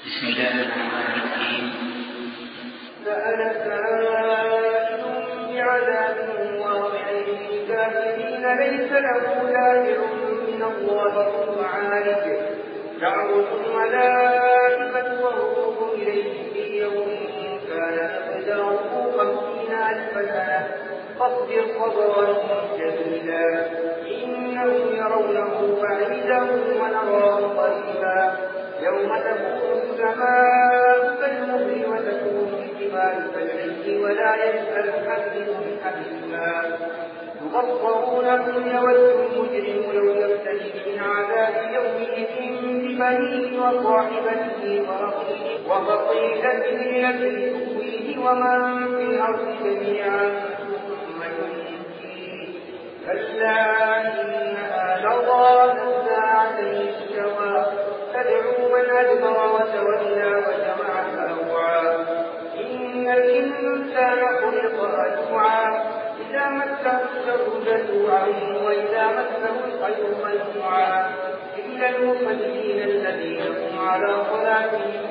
بسم الله الرحمن الرحيم. سأل سائل بعذاب واقع للكافرين ليس له دافع من الله ذو معارج تعرج الملائكة والروح إليه في يوم كان مقداره 50,000 سنة فاصبر صبرا جميلا إنهم يرونه بعيدا ونراه قريبا يوم تكون السماء كالمهل وتكون الجبال كالعهن ولا يسأل حميم حميما يبصرونهم يود المجرم لو يفتدي من عذاب يومئذ ببنيه وصاحبته وفصيلته التي تؤويه ومن في الأرض جميعا ثم ينجيه كلا إنها لظى نزاعة للشوى تدعو من أدبر وتولى وجمع فأوعى إن الإنسان خلق هلوعا إذا مسه الشر جزوعا وإذا مسه الخير منوعا إلا المصلين الذين هم على صلاتهم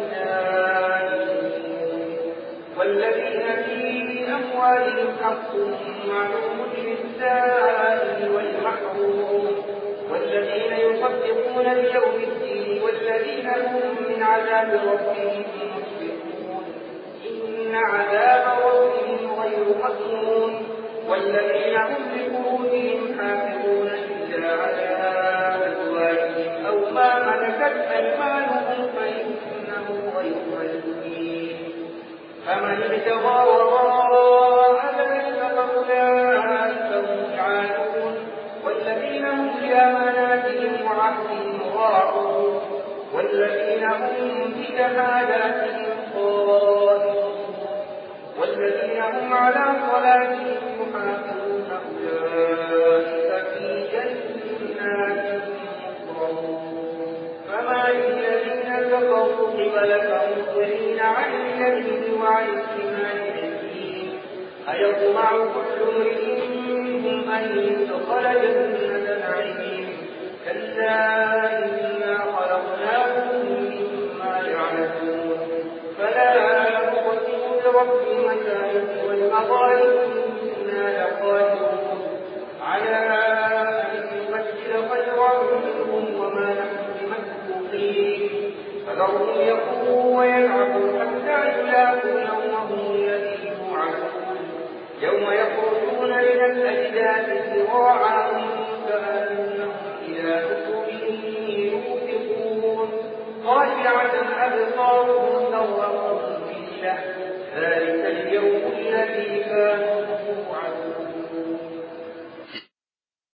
دائمون والذين في أموالهم حق معلوم للسائل والمحروم والذين يصدقون بيوم الدين والذين هم من عذاب ربهم مشفقون إن عذاب ربهم غير مأمون والذين هم لفروجهم حافظون إلا على أزواجهم أو ما ملكت أيمانهم فإنه غير ملومين فمن ابتغى وراء ذلك فأولئك هم العادون والذين هم لأماناتهم وعهدهم راعون والذين هم بشهاداتهم قائمون والذين هم على صلاتهم يحافظون أولئك في جنات مكرمون فما للذين كفروا قبلك مهطعين عن اليمين وعن الشمال عزين أيطمع كل امرئ منهم أن يدخل جنة نعيم كلا إنا خلقناهم مما يعلمون فلا أقسم برب المشارق والمغارب إنا لقادرون على أن نبدل خيرا منهم وما نحن بمسبوقين فذرهم يقوموا ويلعبوا حتى يلاقوا يومهم الذي يوعدون يوم يخرجون من الأجداث سراعا كأنهم إلى نصب يوفقون خاشعة أبصارهم